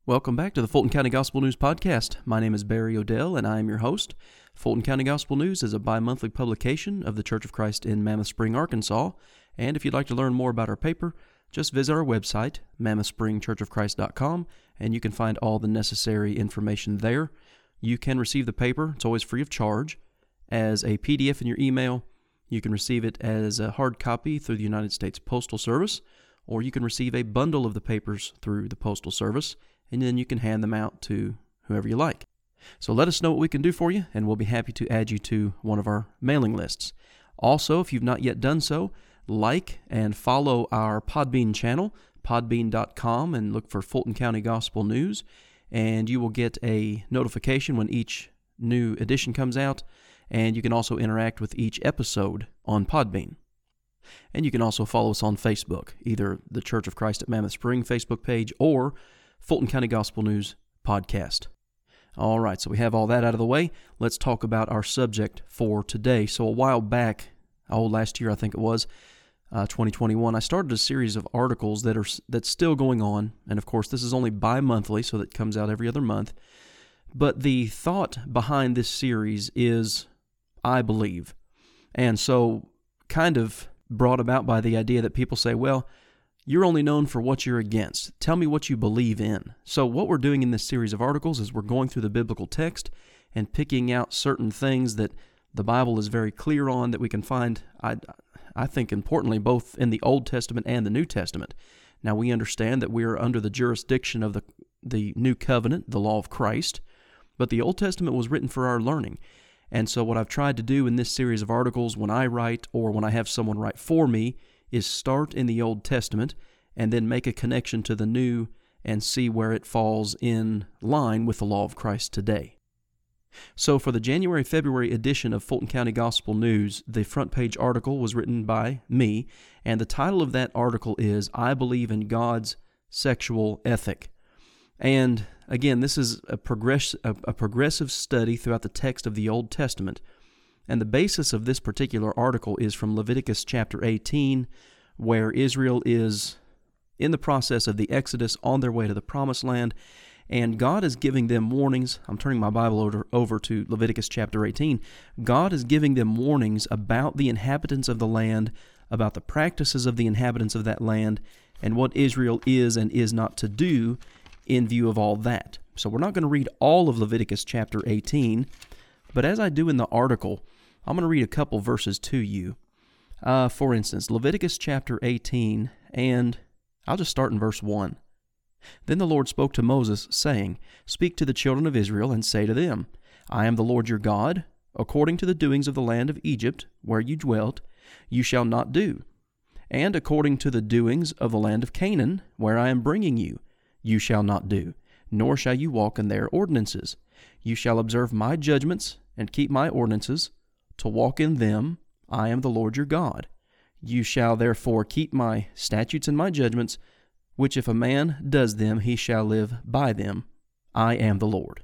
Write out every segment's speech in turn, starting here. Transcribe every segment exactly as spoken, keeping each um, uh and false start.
Welcome back to the Fulton County Gospel News Podcast. My name is Barry Odell, and I am your host. Fulton County Gospel News is a bi-monthly publication of the Church of Christ in Mammoth Spring, Arkansas. And if you'd like to learn more about our paper, just visit our website, mammoth spring church of christ dot com, and you can find all the necessary information there. You can receive the paper. It's always free of charge as a P D F in your email. You can receive it as a hard copy through the United States Postal Service, or you can receive a bundle of the papers through the Postal Service, and then you can hand them out to whoever you like. So let us know what we can do for you, and we'll be happy to add you to one of our mailing lists. Also, if you've not yet done so, like and follow our Podbean channel, podbean dot com, and look for Fulton County Gospel News, and you will get a notification when each new edition comes out, and you can also interact with each episode on Podbean. And you can also follow us on Facebook, either the Church of Christ at Mammoth Spring Facebook page or Fulton County Gospel News Podcast. All right, so we have all that out of the way. Let's talk about our subject for today. So a while back, oh, last year I think it was, uh, twenty twenty-one, I started a series of articles that are that's still going on. And of course, this is only bi-monthly, so that comes out every other month. But the thought behind this series is, I believe. And so kind of brought about by the idea that people say, well, you're only known for what you're against. Tell me what you believe in. So what we're doing in this series of articles is we're going through the biblical text and picking out certain things that the Bible is very clear on that we can find, I, I think importantly, both in the Old Testament and the New Testament. Now we understand that we are under the jurisdiction of the, the New Covenant, the law of Christ, but the Old Testament was written for our learning. And so what I've tried to do in this series of articles when I write or when I have someone write for me is start in the Old Testament and then make a connection to the New and see where it falls in line with the law of Christ today. So for the January-February edition of Fulton County Gospel News, the front page article was written by me, and the title of that article is, I Believe in God's Sexual Ethic. And again, this is a, progress, a, a progressive study throughout the text of the Old Testament. And the basis of this particular article is from Leviticus chapter eighteen, where Israel is in the process of the Exodus on their way to the Promised Land, and God is giving them warnings. I'm turning my Bible over, over to Leviticus chapter eighteen. God is giving them warnings about the inhabitants of the land, about the practices of the inhabitants of that land, and what Israel is and is not to do in view of all that. So we're not going to read all of Leviticus chapter eighteen, but as I do in the article, I'm going to read a couple verses to you. Uh, for instance, Leviticus chapter eighteen, and I'll just start in verse one. Then the Lord spoke to Moses, saying, Speak to the children of Israel, and say to them, I am the Lord your God. According to the doings of the land of Egypt, where you dwelt, you shall not do. And according to the doings of the land of Canaan, where I am bringing you, you shall not do, nor shall you walk in their ordinances. You shall observe my judgments, and keep my ordinances, to walk in them. I am the Lord your God. You shall therefore keep my statutes and my judgments, which if a man does them, he shall live by them. I am the Lord.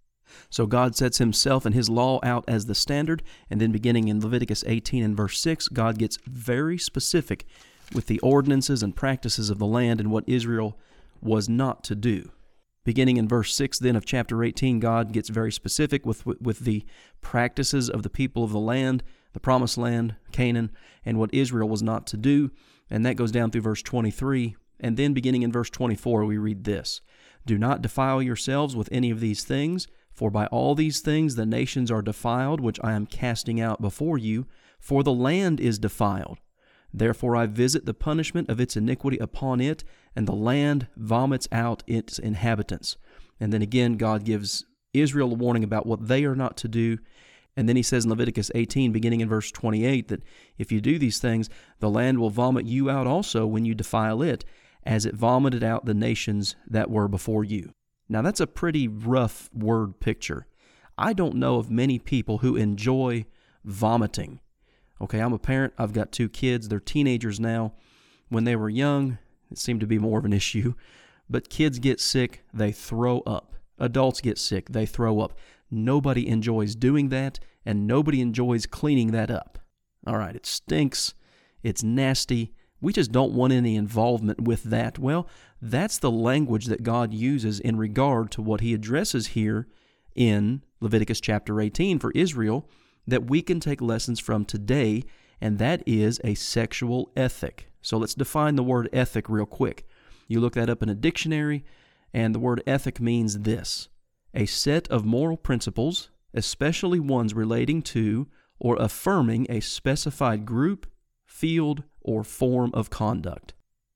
So God sets himself and his law out as the standard, and then beginning in Leviticus eighteen and verse six, God gets very specific with the ordinances and practices of the land and what Israel was not to do. Beginning in verse six then of chapter eighteen, God gets very specific with, with, with the practices of the people of the land, the promised land, Canaan, and what Israel was not to do. And that goes down through verse twenty-three. And then beginning in verse twenty-four, we read this, Do not defile yourselves with any of these things, for by all these things the nations are defiled, which I am casting out before you, for the land is defiled. Therefore I visit the punishment of its iniquity upon it, and the land vomits out its inhabitants. And then again, God gives Israel a warning about what they are not to do. And then he says in Leviticus eighteen, beginning in verse twenty-eight, that if you do these things, the land will vomit you out also when you defile it, as it vomited out the nations that were before you. Now that's a pretty rough word picture. I don't know of many people who enjoy vomiting. Okay, I'm a parent. I've got two kids. They're teenagers now. When they were young, it seemed to be more of an issue. But kids get sick, they throw up. Adults get sick, they throw up. Nobody enjoys doing that, and nobody enjoys cleaning that up. All right, it stinks. It's nasty. We just don't want any involvement with that. Well, that's the language that God uses in regard to what he addresses here in Leviticus chapter eighteen for Israel that we can take lessons from today, and that is a sexual ethic. So let's define the word ethic real quick. You look that up in a dictionary, and the word ethic means this: a set of moral principles, especially ones relating to or affirming a specified group, field, or form of conduct.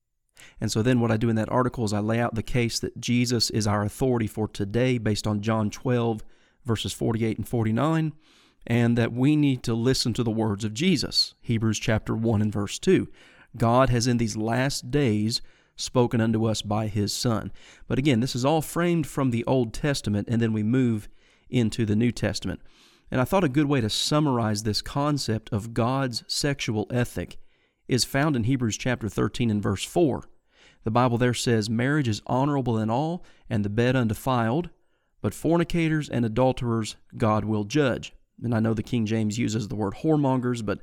And so then what I do in that article is I lay out the case that Jesus is our authority for today based on John twelve, verses forty-eight and forty-nine, and that we need to listen to the words of Jesus, Hebrews chapter one and verse two. God has in these last days spoken unto us by his Son. But again, this is all framed from the Old Testament, and then we move into the New Testament. And I thought a good way to summarize this concept of God's sexual ethic is found in Hebrews chapter thirteen and verse four. The Bible there says, "Marriage is honorable in all, and the bed undefiled, but fornicators and adulterers God will judge." And I know the King James uses the word whoremongers, but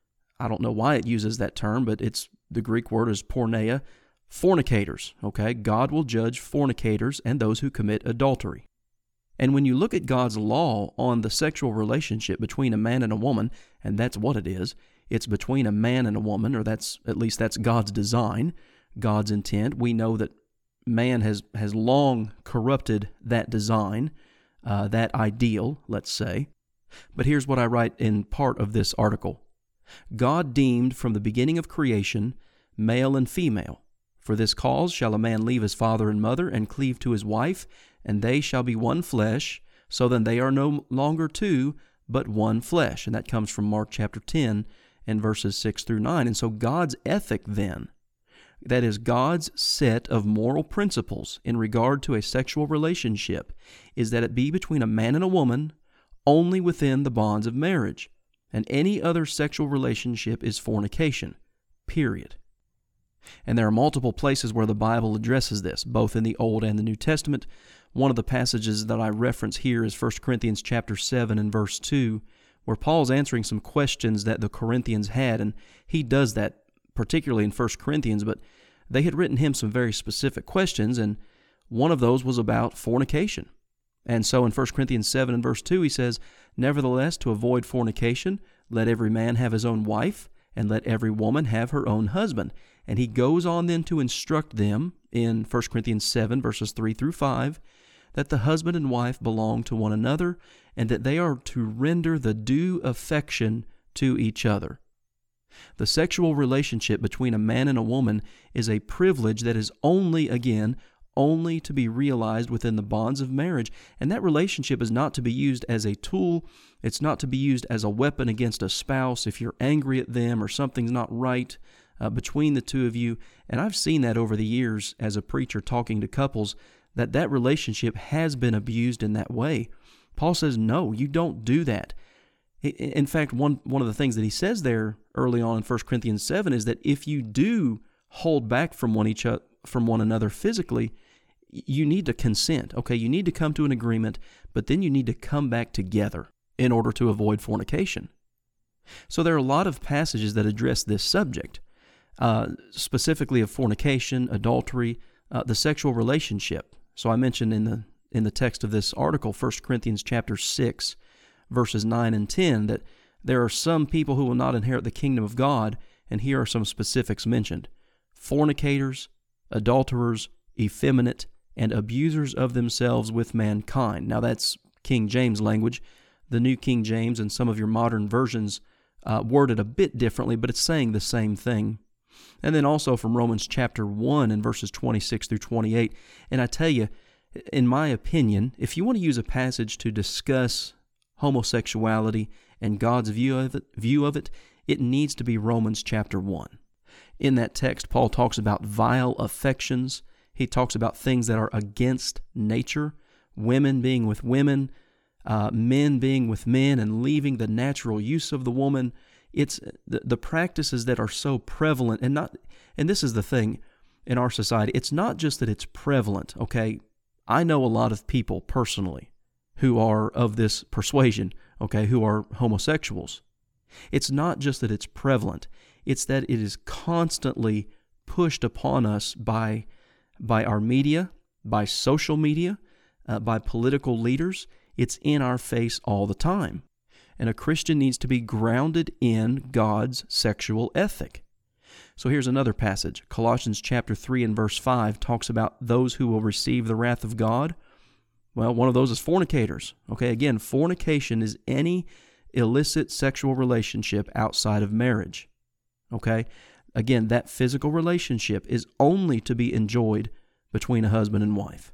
I don't know why it uses that term, but it's the Greek word is porneia, fornicators, okay? God will judge fornicators and those who commit adultery. And when you look at God's law on the sexual relationship between a man and a woman, and that's what it is, it's between a man and a woman, or that's at least that's God's design, God's intent. We know that man has, has long corrupted that design, uh, that ideal, let's say. But here's what I write in part of this article. God deemed from the beginning of creation male and female. For this cause shall a man leave his father and mother and cleave to his wife, and they shall be one flesh. So then they are no longer two, but one flesh. And that comes from Mark chapter ten and verses six through nine. And so God's ethic then, that is God's set of moral principles in regard to a sexual relationship, is that it be between a man and a woman only within the bonds of marriage. And any other sexual relationship is fornication, period. And there are multiple places where the Bible addresses this, both in the Old and the New Testament. One of the passages that I reference here is First Corinthians chapter seven and verse two, where Paul's answering some questions that the Corinthians had, and he does that particularly in First Corinthians, but they had written him some very specific questions, and one of those was about fornication. And so in First Corinthians seven and verse two, he says, "Nevertheless, to avoid fornication, let every man have his own wife, and let every woman have her own husband." And he goes on then to instruct them in First Corinthians seven, verses three through five, that the husband and wife belong to one another, and that they are to render the due affection to each other. The sexual relationship between a man and a woman is a privilege that is only, again, only to be realized within the bonds of marriage. And that relationship is not to be used as a tool. It's not to be used as a weapon against a spouse if you're angry at them or something's not right uh, between the two of you. And I've seen that over the years as a preacher talking to couples, that that relationship has been abused in that way. Paul says, no, you don't do that. In fact, one, one of the things that he says there early on in First Corinthians seven is that if you do hold back from one each other, from one another physically, you need to consent. Okay, you need to come to an agreement, but then you need to come back together in order to avoid fornication. So there are a lot of passages that address this subject, uh, specifically of fornication, adultery, uh, the sexual relationship. So I mentioned in the in the text of this article, First Corinthians chapter six, verses nine and ten, that there are some people who will not inherit the kingdom of God, and here are some specifics mentioned: fornicators, adulterers, effeminate, and abusers of themselves with mankind. Now that's King James language. The New King James and some of your modern versions uh, word it a bit differently, but it's saying the same thing. And then also from Romans chapter one and verses twenty-six through twenty-eight. And I tell you, in my opinion, if you want to use a passage to discuss homosexuality and God's view of it, view of it, it needs to be Romans chapter one. In that text, Paul talks about vile affections. He talks about things that are against nature, women being with women, uh, men being with men, and leaving the natural use of the woman. It's the, the practices that are so prevalent, and not. And this is the thing in our society. It's not just that it's prevalent. Okay, I know a lot of people personally who are of this persuasion. Okay, who are homosexuals. It's not just that it's prevalent. It's that it is constantly pushed upon us by, by our media, by social media, uh, by political leaders. It's in our face all the time. And a Christian needs to be grounded in God's sexual ethic. So here's another passage. Colossians chapter three and verse five talks about those who will receive the wrath of God. Well, one of those is fornicators. Okay, again, fornication is any illicit sexual relationship outside of marriage. Okay, again, that physical relationship is only to be enjoyed between a husband and wife.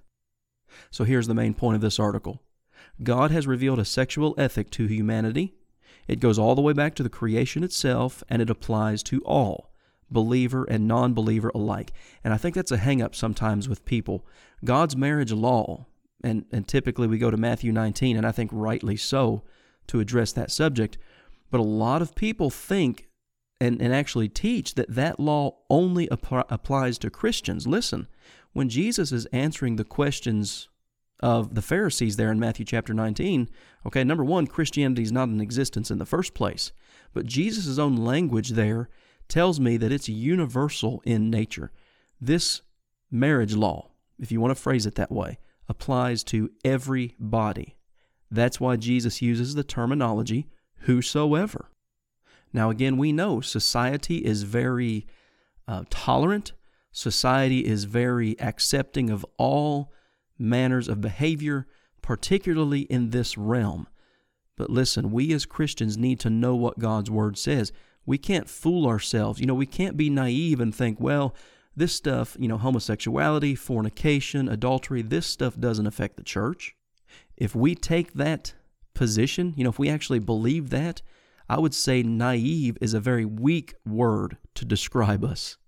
So here's the main point of this article. God has revealed a sexual ethic to humanity. It goes all the way back to the creation itself, and it applies to all, believer and non-believer alike. And I think that's a hang-up sometimes with people. God's marriage law, and, and typically we go to Matthew nineteen, and I think rightly so, to address that subject, but a lot of people think and, and actually teach that that law only ap- applies to Christians. Listen, when Jesus is answering the questions of the Pharisees there in Matthew chapter nineteen, okay, number one, Christianity is not in existence in the first place, but Jesus' own language there tells me that it's universal in nature. This marriage law, if you want to phrase it that way, applies to everybody. That's why Jesus uses the terminology, whosoever. Now again, we know society is very uh, tolerant. Society is very accepting of all manners of behavior, particularly in this realm. But listen, we as Christians need to know what God's Word says. We can't fool ourselves. You know, we can't be naive and think, well, this stuff, you know, homosexuality, fornication, adultery, this stuff doesn't affect the church. If we take that position, you know, if we actually believe that, I would say naive is a very weak word to describe us.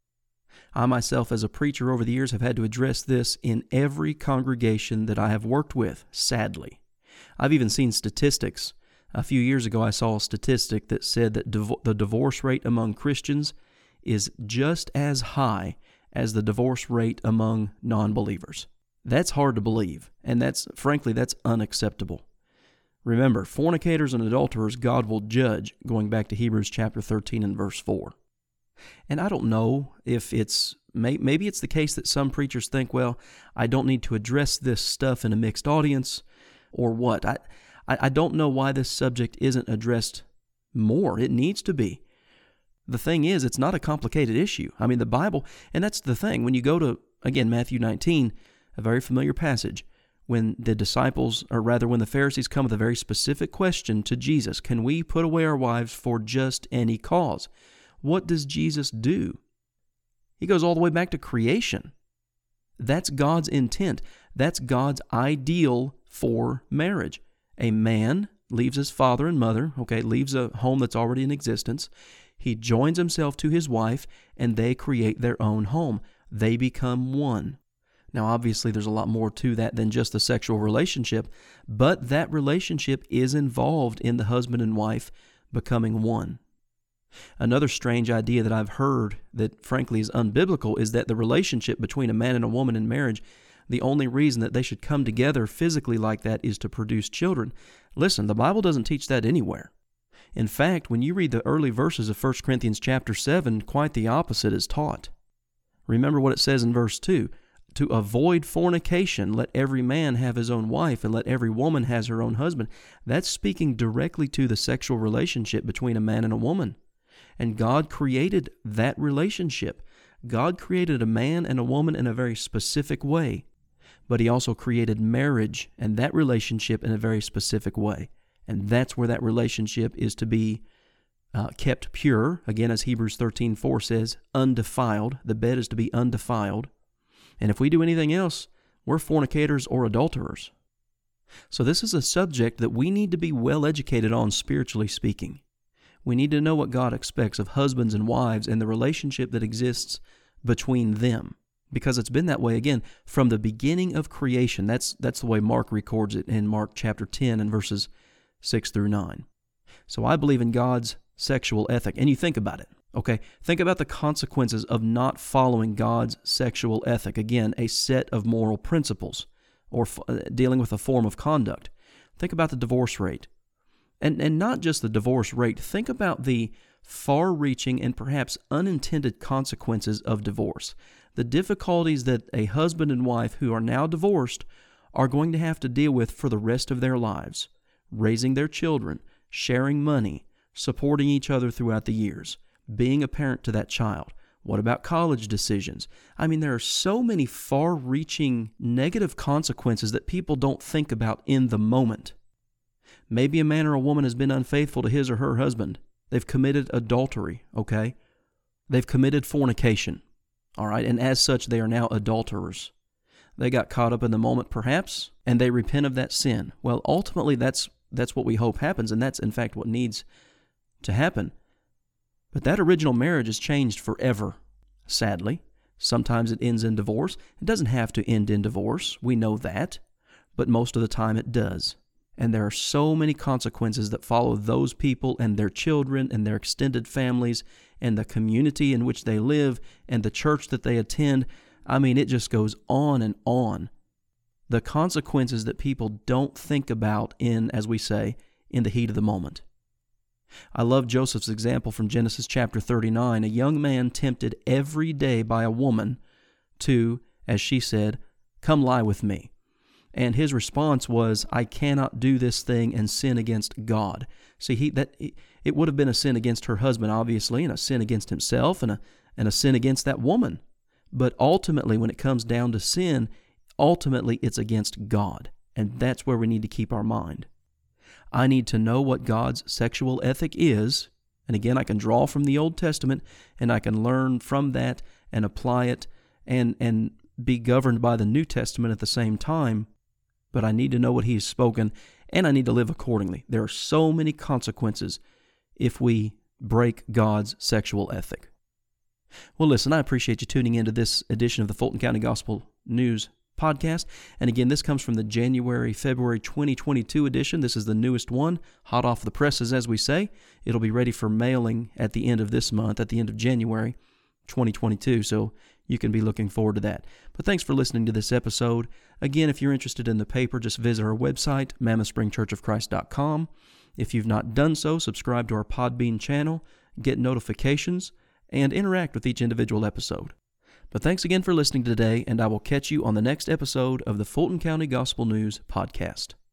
I myself, as a preacher over the years, have had to address this in every congregation that I have worked with, sadly. I've even seen statistics. A few years ago, I saw a statistic that said that div- the divorce rate among Christians is just as high as the divorce rate among non-believers. That's hard to believe, and that's, frankly, that's unacceptable. Remember, fornicators and adulterers God will judge, going back to Hebrews chapter thirteen and verse four. And I don't know if it's, maybe it's the case that some preachers think, well, I don't need to address this stuff in a mixed audience, or what. I, I don't know why this subject isn't addressed more. It needs to be. The thing is, it's not a complicated issue. I mean, the Bible, and that's the thing. When you go to, again, Matthew nineteen, a very familiar passage, when the disciples, or rather when the Pharisees come with a very specific question to Jesus, can we put away our wives for just any cause? What does Jesus do? He goes all the way back to creation. That's God's intent. That's God's ideal for marriage. A man leaves his father and mother, okay, leaves a home that's already in existence. He joins himself to his wife, and they create their own home. They become one. Now, obviously, there's a lot more to that than just the sexual relationship, but that relationship is involved in the husband and wife becoming one. Another strange idea that I've heard that, frankly, is unbiblical is that the relationship between a man and a woman in marriage, the only reason that they should come together physically like that is to produce children. Listen, the Bible doesn't teach that anywhere. In fact, when you read the early verses of First Corinthians chapter seven, quite the opposite is taught. Remember what it says in verse two. To avoid fornication, let every man have his own wife, and let every woman has her own husband. That's speaking directly to the sexual relationship between a man and a woman. And God created that relationship. God created a man and a woman in a very specific way, but He also created marriage and that relationship in a very specific way. And that's where that relationship is to be uh, kept pure. Again, as Hebrews thirteen four says, undefiled. The bed is to be undefiled. And if we do anything else, we're fornicators or adulterers. So this is a subject that we need to be well educated on, spiritually speaking. We need to know what God expects of husbands and wives and the relationship that exists between them. Because it's been that way, again, from the beginning of creation. That's that's the way Mark records it in Mark chapter ten and verses six through nine. So I believe in God's sexual ethic. And you think about it, okay? Think about the consequences of not following God's sexual ethic. Again, a set of moral principles or f- dealing with a form of conduct. Think about the divorce rate. And and not just the divorce rate. Think about the far-reaching and perhaps unintended consequences of divorce. The difficulties that a husband and wife who are now divorced are going to have to deal with for the rest of their lives. Raising their children, sharing money, supporting each other throughout the years, being a parent to that child. What about college decisions? I mean, there are so many far-reaching negative consequences that people don't think about in the moment. Maybe a man or a woman has been unfaithful to his or her husband. They've committed adultery, okay? They've committed fornication, all right? And as such, they are now adulterers. They got caught up in the moment, perhaps, and they repent of that sin. Well, ultimately, that's that's what we hope happens, and that's, in fact, what needs to happen. But that original marriage is changed forever, sadly. Sometimes it ends in divorce. It doesn't have to end in divorce. We know that. But most of the time it does. And there are so many consequences that follow those people and their children and their extended families and the community in which they live and the church that they attend. I mean, it just goes on and on. The consequences that people don't think about in, as we say, in the heat of the moment. I love Joseph's example from Genesis chapter thirty-nine. A young man tempted every day by a woman to, as she said, "Come lie with me." And his response was, "I cannot do this thing and sin against God." See, he that it would have been a sin against her husband, obviously, and a sin against himself, and a and a sin against that woman. But ultimately, when it comes down to sin, ultimately it's against God. And that's where we need to keep our mind. I need to know what God's sexual ethic is. And again, I can draw from the Old Testament, and I can learn from that and apply it and, and be governed by the New Testament at the same time. But I need to know what He has spoken, and I need to live accordingly. There are so many consequences if we break God's sexual ethic. Well, listen, I appreciate you tuning into this edition of the Fulton County Gospel News podcast. And again, this comes from the January, February twenty twenty-two edition. This is the newest one, hot off the presses, as we say. It'll be ready for mailing at the end of this month, at the end of January twenty twenty-two, so you can be looking forward to that. But thanks for listening to this episode. Again, if you're interested in the paper, just visit our website, mammoth spring church of christ dot com. If you've not done so, subscribe to our Podbean channel, get notifications, and interact with each individual episode. But thanks again for listening today, and I will catch you on the next episode of the Fulton County Gospel News podcast.